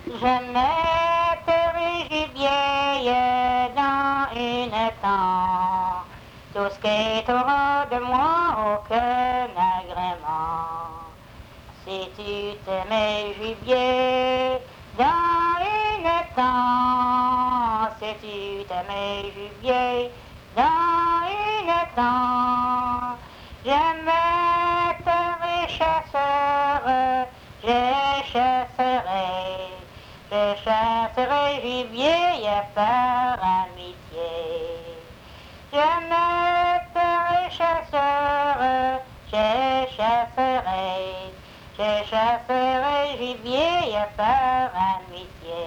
Je mettrai gibier dans une tente, tout ce qui t'aura de moi aucun agrément. Si tu te mets gibier dans une tente, si tu te mets gibier dans une tente, je mettrai chasseur, je chasserai. Je chasserai gibier par amitié. Je mettrai chasseur, je chasserai. Je chasserai gibier par amitié.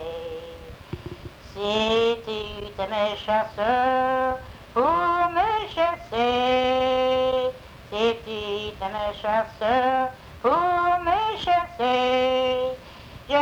Si tu te mets chasseur pour me chasser, si tu te mets chasseur pour me chasser, je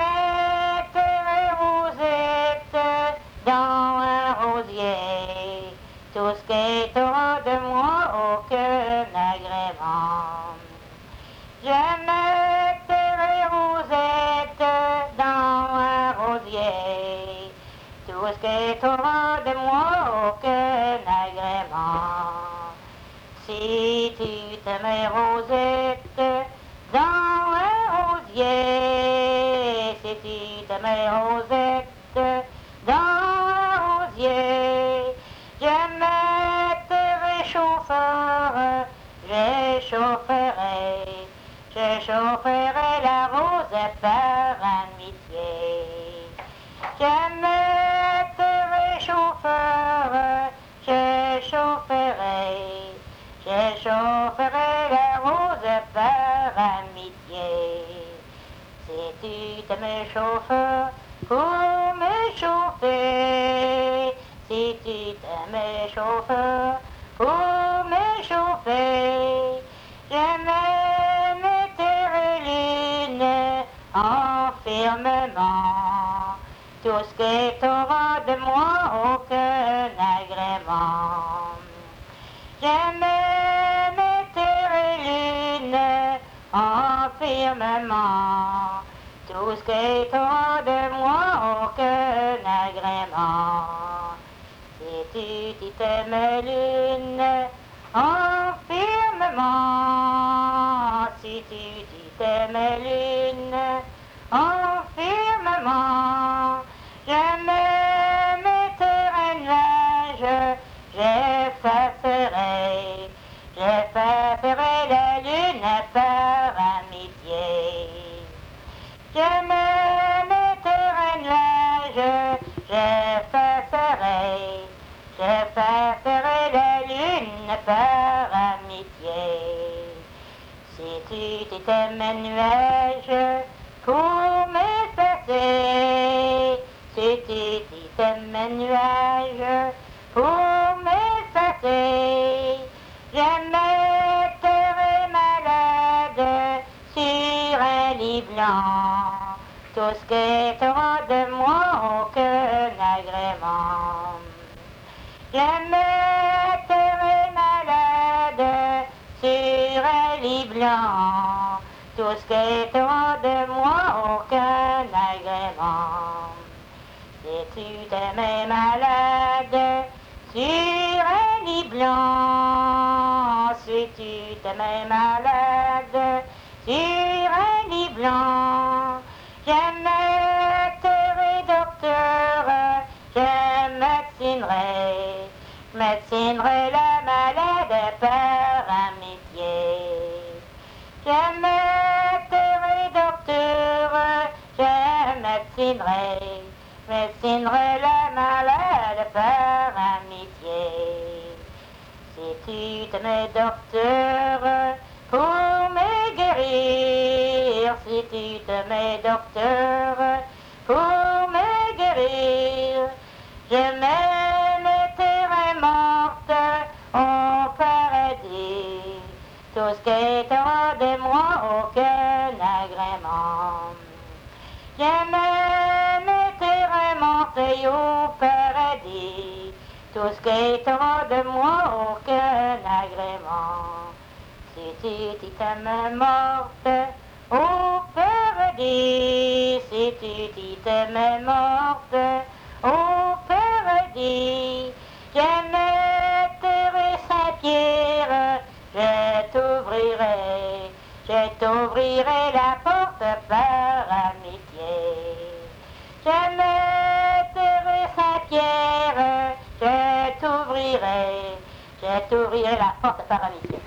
mettrai Rosette dans un rosier, tout ce qui t'aura de moi aucun agrément. Je mettrai Rosette dans un rosier, tout ce qui t'aura de moi aucun agrément. Si tu te mets Rosette dans un rosier, si tu te mets Rosette dans un rosier, je mettrai chauffeur, je chaufferai, je chaufferai la rosette par amitié. Je mettrai chauffeur, je chaufferai, je chaufferai la rose par amitié. Si tu te mets chauffeur pour me chauffer, si tu te mets chauffeur pour me chauffer, je me mettrai l'une en firmement. Tout ce qui t'aura de moi aucun agrément. Je me mettrai l'une en firmement, tout ce qui t'aura de moi aucun agrément. Si tu te mets l'une en firmement, si tu te mets l'une en firmament, je me mettrai nuage, j'effacerai la lune par amitié. Je me mettrai nuage, j'effacerai la lune par amitié. Si tu te mets nuage pour m'effacer, si tu te mets nuage pour m'effacer, je mettrai malade sur un lit blanc, tout ce qui t'aura de moi aucun agrément. Je mettrai malade sur un lit blanc, tout ce qui t'aura de moi aucun agrément. Si tu te mets malade sur un lit blanc, si tu te mets malade sur un lit blanc, je mettrai docteur, je médecinerai la malade par amitié. Je mettrai docteur, je médecinerai la malade par amitié. Si tu te mets docteur pour me guérir, si tu te mets docteur pour me guérir, je me mettrai morte au paradis, tout ce qui t'aura de moi aucun agrément. Je me mettrai morte au paradis, tout ce qui t'aura de moi aucun agrément. Si tu t'aimes morte au paradis, si tu t'aimais morte au paradis. Je me terai Saint-Pierre, je t'ouvrirai la porte par amitié. Je me terai Saint-Pierre, je t'ouvrirai la porte par amitié.